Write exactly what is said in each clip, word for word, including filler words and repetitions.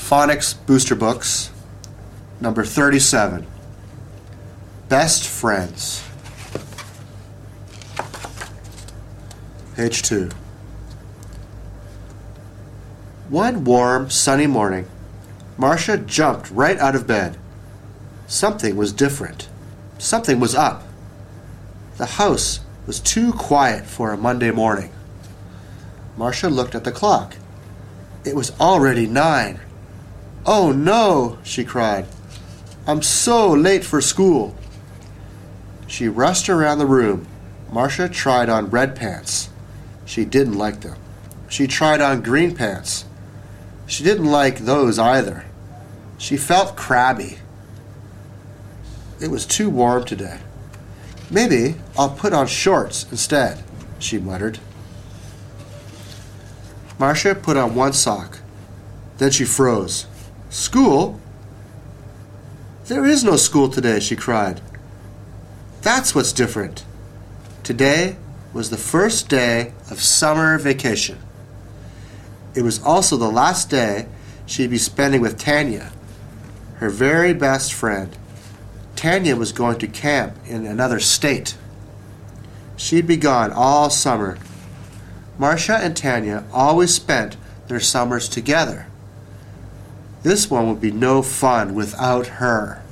Phonics Booster Books, number thirty-seven, Best Friends. Page two. One warm, sunny morning, Marcia jumped right out of bed. Something was different. Something was up. The house was too quiet for a Monday morning. Marcia looked at the clock. It was already nine. "Oh no," she cried. "I'm so late for school." She rushed around the room. Marcia tried on red pants. She didn't like them. She tried on green pants. She didn't like those either. She felt crabby. It was too warm today. "Maybe I'll put on shorts instead," she muttered. Marcia put on one sock. Then she froze. "School? There is no school today," she cried. "That's what's different." Today was the first day of summer vacation. It was also the last day she'd be spending with Tanya, her very best friend. Tanya was going to camp in another state. She'd be gone all summer. Marcia and Tanya always spent their summers together. This one would be no fun without her.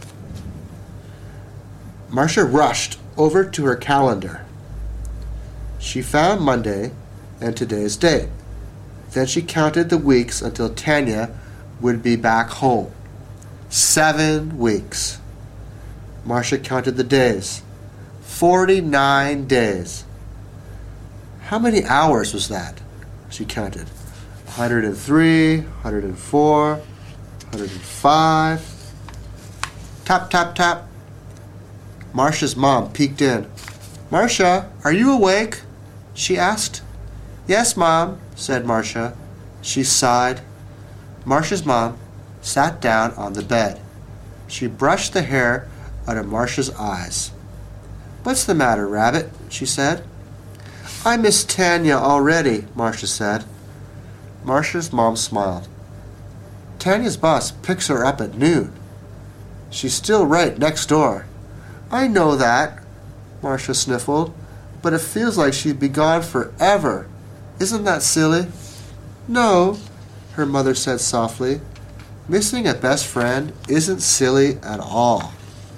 Marcia rushed over to her calendar. She found Monday and today's date. Then she counted the weeks until Tanya would be back home. Seven weeks. Marcia counted the days. Forty-nine days. How many hours was that? She counted. one hundred three, one hundred four, one hundred five. Tap, tap, tap. Marcia's mom peeked in. "Marcia, are you awake?" she asked. "Yes, Mom," said Marcia. She sighed. Marcia's mom sat down on the bed. She brushed the hair out of Marcia's eyes. "What's the matter, Rabbit?" she said. "I miss Tanya already," Marcia said. Marcia's mom smiled. "Tanya's bus picks her up at noon. She's still right next door." "I know that," Marcia sniffled, "but it feels like she'd be gone forever. Isn't that silly?" "No," her mother said softly. "Missing a best friend isn't silly at all."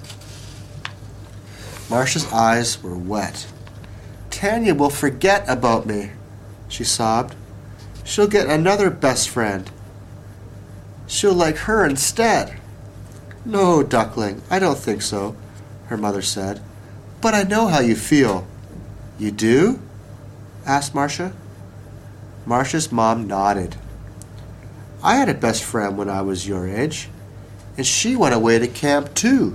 Marcia's eyes were wet. "Tanya will forget about me," she sobbed. "She'll get another best friend. She'll like her instead." "No, duckling, I don't think so," her mother said. "But I know how you feel." "You do?" asked Marcia. Marcia's mom nodded. "I had a best friend when I was your age, and she went away to camp too."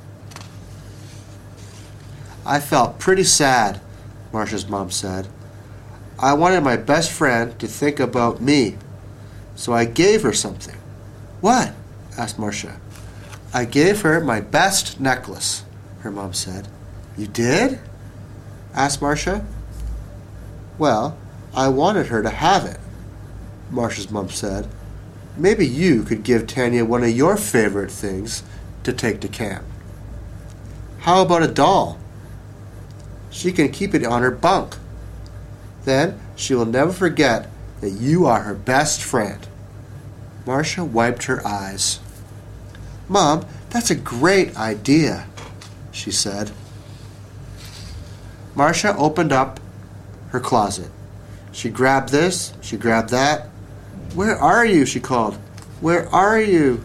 "I felt pretty sad," Marcia's mom said. "I wanted my best friend to think about me, so I gave her something." "What?" asked Marcia. "I gave her my best necklace," her mom said. "You did?" asked Marcia. "Well, I wanted her to have it," Marcia's mom said. "Maybe you could give Tanya one of your favorite things to take to camp." "How about a doll? She can keep it on her bunk. Then she will never forget that you are her best friend." Marcia wiped her eyes. "Mom, that's a great idea," she said. Marcia opened up her closet. She grabbed this, she grabbed that. "Where are you?" she called. "Where are you?"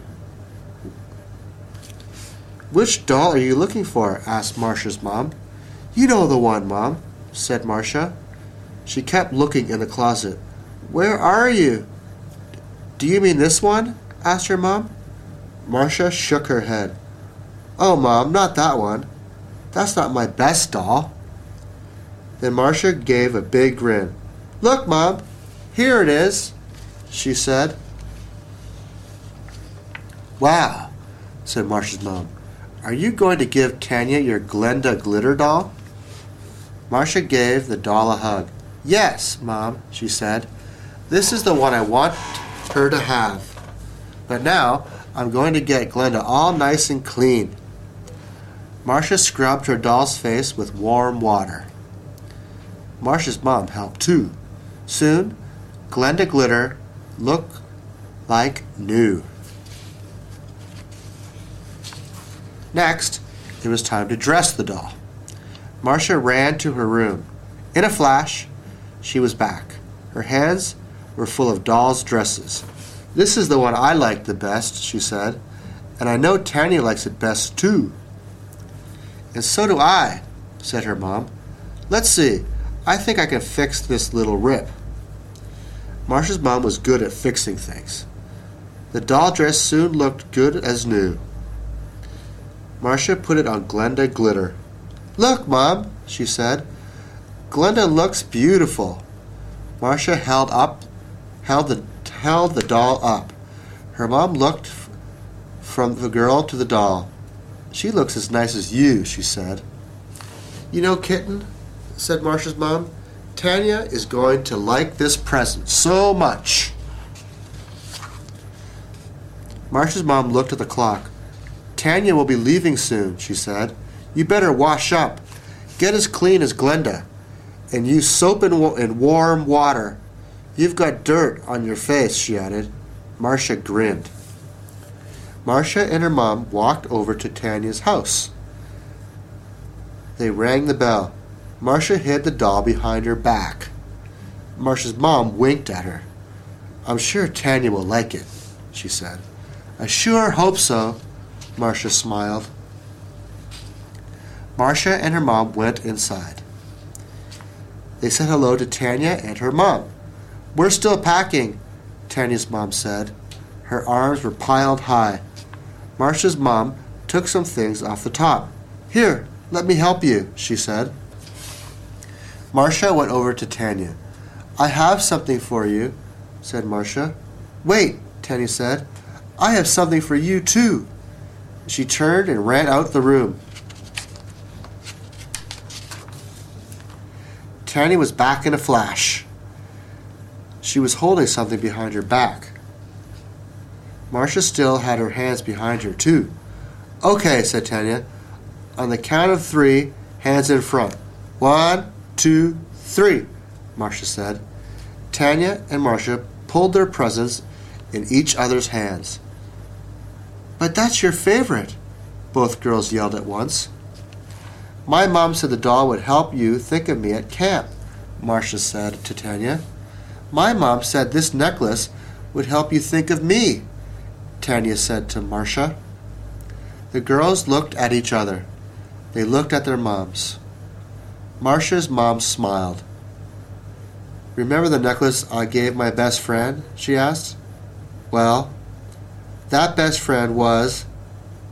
"Which doll are you looking for?" asked Marcia's mom. "You know the one, Mom," said Marcia. She kept looking in the closet. "Where are you?" "Do you mean this one?" asked her mom. Marcia shook her head. "Oh, Mom, not that one. That's not my best doll." Then Marcia gave a big grin. "Look, Mom, here it is," she said. "Wow," said Marcia's mom. "Are you going to give Tanya your Glenda glitter doll?" Marcia gave the doll a hug. "Yes, Mom," she said. "This is the one I want her to have." But now I'm going to get Glenda all nice and clean. Marcia scrubbed her doll's face with warm water. Marcia's mom helped too. Soon, Glenda Glitter looked like new. Next, it was time to dress the doll. Marcia ran to her room. In a flash, she was back. Her hands were full of doll's dresses. "This is the one I like the best," she said, "and I know Tanya likes it best too." "And so do I," said her mom. "Let's see. I think I can fix this little rip." Marcia's mom was good at fixing things. The doll dress soon looked good as new. Marcia put it on Glenda Glitter. "Look, Mom," she said. "Glenda looks beautiful." Marcia held up, held the held the doll up. Her mom looked f- from the girl to the doll. "She looks as nice as you," she said. "You know, Kitten," said Marcia's mom, "Tanya is going to like this present so much." Marcia's mom looked at the clock. "Tanya will be leaving soon," she said. "You better wash up. Get as clean as Glenda. And use soap and, wa- and warm water. You've got dirt on your face," she added. Marcia grinned. Marcia and her mom walked over to Tanya's house. They rang the bell. Marcia hid the doll behind her back. Marcia's mom winked at her. "I'm sure Tanya will like it," she said. "I sure hope so," Marcia smiled. Marcia and her mom went inside. They said hello to Tanya and her mom. "We're still packing," Tanya's mom said. Her arms were piled high. Marcia's mom took some things off the top. "Here, let me help you," she said. Marcia went over to Tanya. "I have something for you," said Marcia. "Wait," Tanya said. "I have something for you too." She turned and ran out the room. Tanya was back in a flash. She was holding something behind her back. Marcia still had her hands behind her too. "Okay," said Tanya. "On the count of three, hands in front. One, two, three," Marcia said. Tanya and Marcia pulled their presents in each other's hands. "But that's your favorite," both girls yelled at once. "My mom said the doll would help you think of me at camp," Marcia said to Tanya. "My mom said this necklace would help you think of me," Tanya said to Marcia. The girls looked at each other. They looked at their moms. Marcia's mom smiled. "Remember the necklace I gave my best friend?" she asked. "Well, that best friend was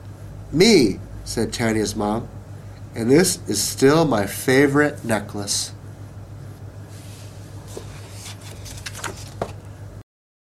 me," said Tanya's mom. "And this is still my favorite necklace."